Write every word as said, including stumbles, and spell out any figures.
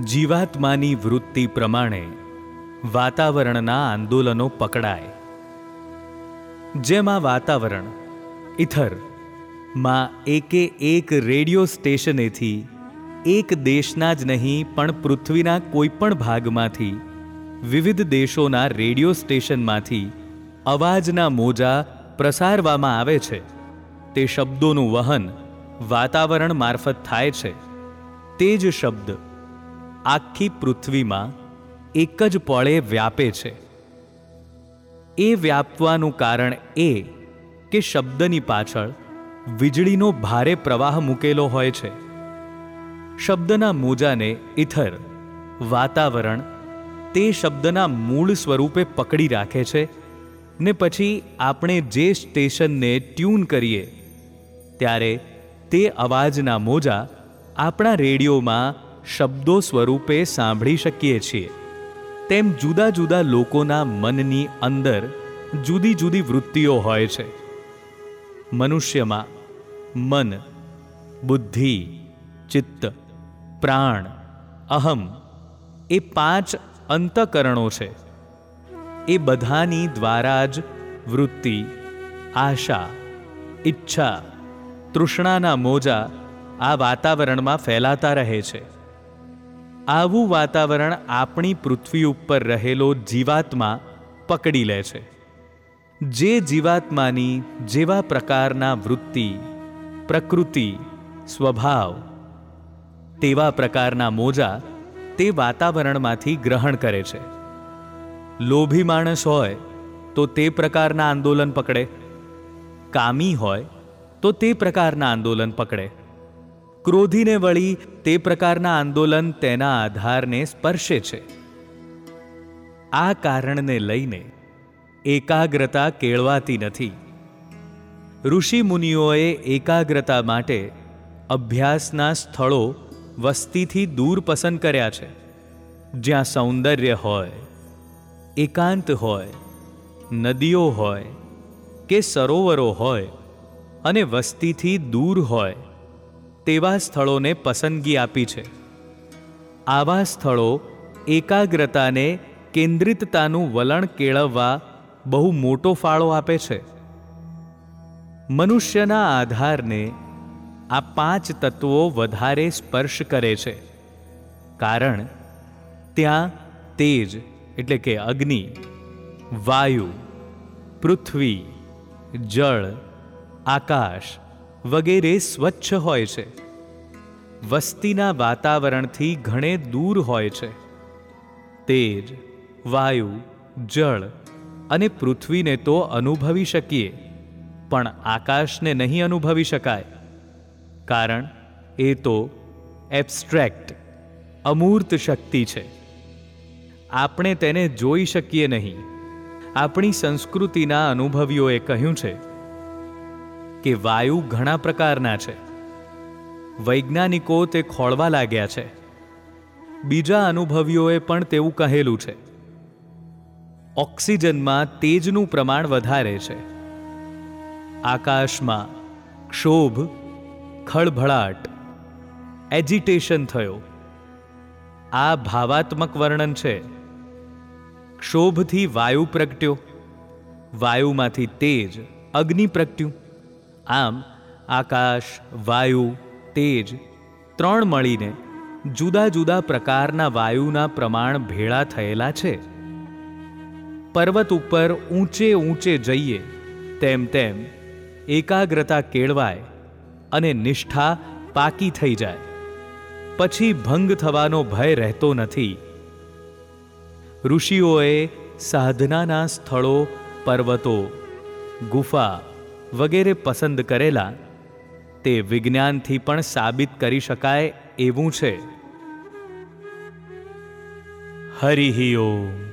જીવાત્માની વૃત્તિ પ્રમાણે વાતાવરણના આંદોલનો પકડાય. જેમાં વાતાવરણ ઇથર માં એકે એક રેડિયો સ્ટેશનેથી એક દેશના જ નહીં પણ પૃથ્વીના કોઈ પણ ભાગમાંથી વિવિધ દેશોના રેડિયો સ્ટેશનમાંથી અવાજના મોજા પ્રસારવામાં આવે છે. તે શબ્દોનું વહન વાતાવરણ મારફત થાય છે. તે જ શબ્દ આખી પૃથ્વીમાં એક જ પળે વ્યાપે છે. એ વ્યાપવાનું કારણ એ કે શબ્દની પાછળ વીજળીનો ભારે પ્રવાહ મૂકેલો હોય છે. શબ્દના મોજાને ઇથર વાતાવરણ તે શબ્દના મૂળ સ્વરૂપે પકડી રાખે છે ને પછી આપણે જે સ્ટેશનને ટ્યુન કરીએ ત્યારે તે અવાજના મોજા આપણા રેડિયોમાં શબ્દો સ્વરૂપે સાંભળી શકીએ છીએ. તેમ જુદા જુદા લોકોના મનની અંદર જુદી જુદી વૃત્તિઓ હોય છે. મનુષ્યમાં મન, બુદ્ધિ, ચિત્ત, પ્રાણ, અહમ એ પાંચ અંતઃકરણો છે. એ બધાની દ્વારા જ વૃત્તિ, આશા, ઈચ્છા, તૃષ્ણાના મોજા આ વાતાવરણમાં ફેલાતા રહે છે. આવું વાતાવરણ આપણી પૃથ્વી ઉપર રહેલો જીવાત્મા પકડી લે છે. જે જીવાત્માની જેવા પ્રકારના વૃત્તિ, પ્રકૃતિ, સ્વભાવ તેવા પ્રકારના મોજા તે વાતાવરણમાંથી ગ્રહણ કરે છે. લોભી માણસ હોય તો તે પ્રકારના આંદોલન પકડે, કામી હોય તો તે પ્રકારના આંદોલન પકડે, ક્રોધીને વળી તે પ્રકારના આંદોલન તેના આધારને સ્પર્શે છે. આ કારણને લઈને એકાગ્રતા કેળવાતી નથી. ઋષિ મુનિઓએ એકાગ્રતા માટે અભ્યાસના સ્થળો વસ્તીથી દૂર પસંદ કર્યા છે. જ્યાં સૌંદર્ય હોય, એકાંત હોય, નદીઓ હોય કે સરોવરો હોય અને વસ્તીથી દૂર હોય તેવા સ્થળોને પસંદગી આપી છે. આવા સ્થળો એકાગ્રતાને, કેન્દ્રિતતાનું વલણ કેળવવા બહુ મોટો ફાળો આપે છે. મનુષ્યના આધારને આ પાંચ તત્વો વધારે સ્પર્શ કરે છે. કારણ ત્યાં તેજ એટલે કે અગ્નિ, વાયુ, પૃથ્વી, જળ, આકાશ વગેરે સ્વચ્છ હોય છે. વસ્તીના વાતાવરણથી ઘણે દૂર હોય છે. તેજ, વાયુ, જળ અને પૃથ્વીને તો અનુભવી શકીએ, પણ આકાશને નહીં અનુભવી શકાય. કારણ એ તો એબ્સ્ટ્રેક્ટ, અમૂર્ત શક્તિ છે. આપણે તેને જોઈ શકીએ નહીં. આપણી સંસ્કૃતિના અનુભવીઓએ કહ્યું છે કે વાયુ ઘણા પ્રકારના છે. વૈજ્ઞાનિકો તે ખોળવા લાગ્યા છે. બીજા અનુભવીઓએ પણ તેવું કહેલું છે. ઓક્સિજનમાં તેજનું પ્રમાણ વધારે છે. આકાશમાં ક્ષોભ, ખળભળાટ, એજિટેશન થયો. આ ભાવાત્મક વર્ણન છે. ક્ષોભથી વાયુ પ્રગટ્યો, વાયુમાંથી તેજ, અગ્નિ પ્રગટ્યું. આમ આકાશ, વાયુ, તેજ ત્રણ મળીને જુદા જુદા પ્રકારના વાયુના પ્રમાણ ભેળા થયેલા છે. પર્વત ઉપર ઊંચે ઊંચે જઈએ તેમ તેમ એકાગ્રતા કેળવાય અને નિષ્ઠા પાકી થઈ જાય. પછી ભંગ થવાનો ભય રહેતો નથી. ઋષિઓએ સાધનાના સ્થળો, પર્વતો, ગુફા વગેરે પસંદ કરેલા તે વિજ્ઞાનથી પણ સાબિત કરી શકાય એવું છે. હરિ ઓમ.